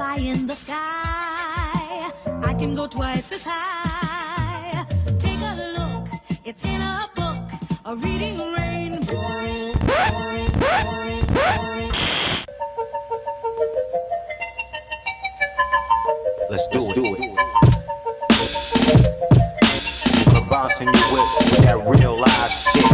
fly in the sky. I can go twice as high. Take a look, it's in a book, a reading rainbow. Let's do it. Put bounce in your whip with that real live shit.